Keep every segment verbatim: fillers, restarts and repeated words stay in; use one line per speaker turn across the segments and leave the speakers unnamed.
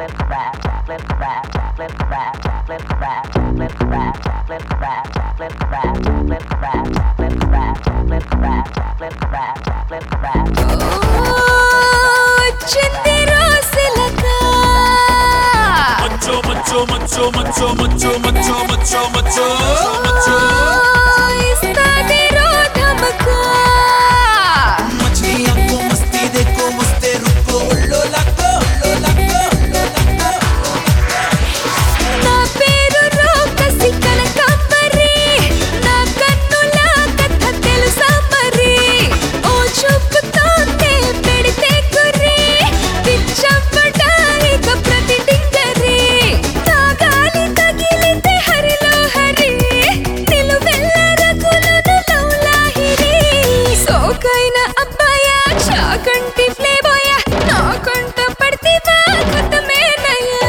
Macho, macho, macho, macho, macho, macho, macho, macho.
इसका विरोध हमको
मछलियाँ को मस्ती देखो मस्ते रुको उल्लो लाको उल्लो लाको उल्लो लाको
నా పేరు రోకసి కనకాంబరి నా కన్నుల కథ తెలుసా మరి ఓ చూపుతోనే పెడితే గురి పిచ్చపడాయిక ప్రతి డింగరి తాగాలి తగిలితే హరిలో హరి నిలువెల్ల రగులను లౌలాహిరి సోకైన అబ్బాయా చాకంటి ప్లేబాయా నా కంట పడితివా కథమేనయ్యా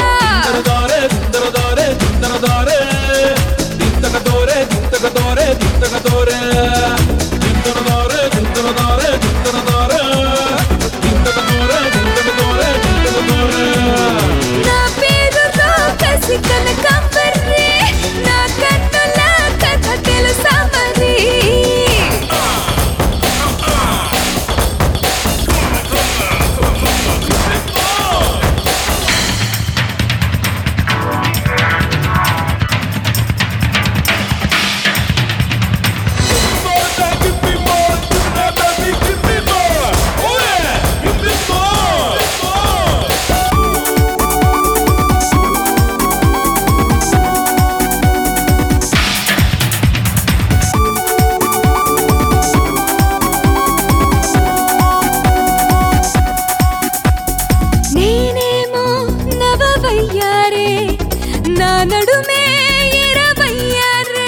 Dore, dintaka dore, dintaka dore, dintaka dore, dintaka dore, dintaka dore, dintaka dore, dintaka dore, dintaka dore, dintaka dore, dintaka dore.
నా పేరు రోకసి కనకాంబరి నా కన్నుల కథ తెలుసా మరి నేనేమో నవవయ్యారే నా నడుమే ఇరవయ్యారే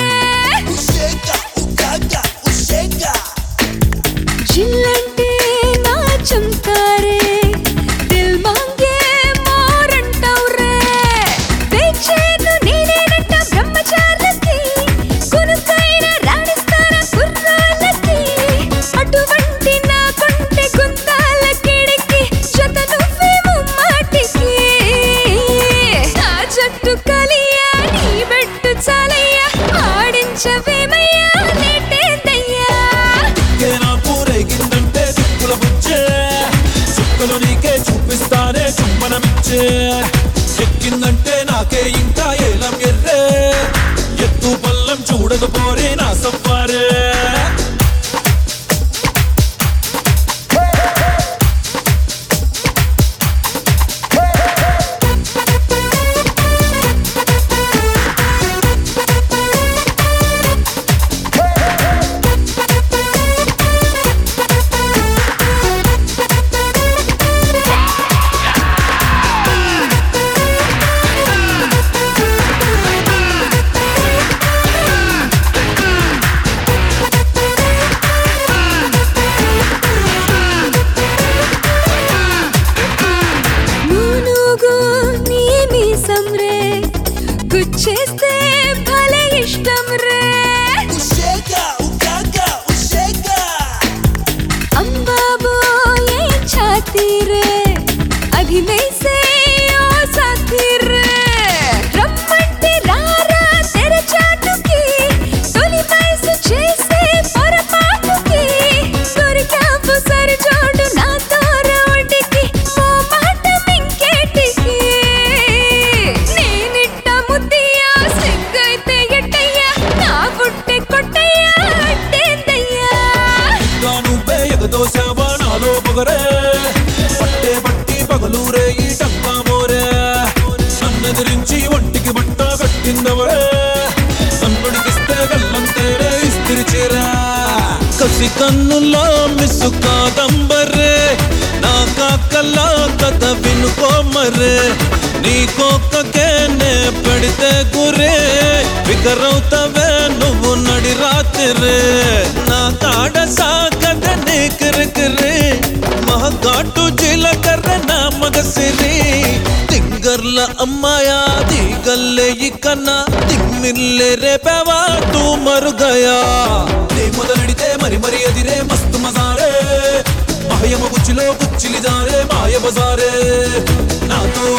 జిల్లంటే నా చంకారే దిల్ మాంగే మోరంటౌరే బేచేను నేనేనంట బ్రహ్మచారులకి కునుకైన రాణిస్తాన కుర్రాళ్ళకి అటువంటి నా కొంటె గుంతాల కిడికి జత నువ్వేమో మాటికి నా జట్టు కలియా నీ బెట్టు చాలయ్యా ఆడించవేమయ్యా లేటేందయ్యా
కేనా పూరేగిందంటే దిక్కుల బుచ్చే చుక్కలు నీకే చూపిస్తానే చుమ్మనమిచ్చే ఎక్కిందంటే నాకే ఇంకా ఏలం ఎర్రే ఎత్తు పల్లం చూడదు పోరే నా సవ్వారే
నూనూగు నీ మీసం రే గుచ్చేస్తే భలే ఇష్టం రే అంబాబో ఏ ఛాతీ రే అభినయసే ఓ సాథీ రే రమ్మంటే రారా తెరచాటుకి తొలి వయసు చేసే పొరపాటుకి దొరికావు సరిజోడు నాతో రోడ్డుకి ఓ మాట ఇంకేటికి నేనిట్ట ముద్దియా సిగ్గైతే ఎట్టయ్యా నా బుట్టె కొట్టయ్యా అట్టేందయ్యా
నువ్వే ఎగదోసావా నాలో పొగరే పట్టే పట్టి పగలూరే ఈ టంకా మోరే నన్నెదిరించి ఒంటికి బట్ట కట్టిందవరే నన్నుడికిస్తే గల్లంతేరే ఇస్తిరి చేరా కసి కన్నుల్లో మిస్సు కాదంబరే నా కాకల్లా కథ వినుకోమరే నీ కోకకే నే పడితే గురే వికరవుతవే నువ్వు నడి రాత్రి నా కాడ సాగద నీ కిరికిరి మహగాటు జీలకర్ర నా మగసిరి తింగర్ల అమ్మాయా దిగల్లే ఇకన్న తిమ్మిల్లే రేపవా తూ మరుగయా నీ మొదలడితే మరి మరి అదిరే మస్తు మజారే మాయమ గుచ్చిలో గుచ్చిలి జారే మాయ బజారే నాతో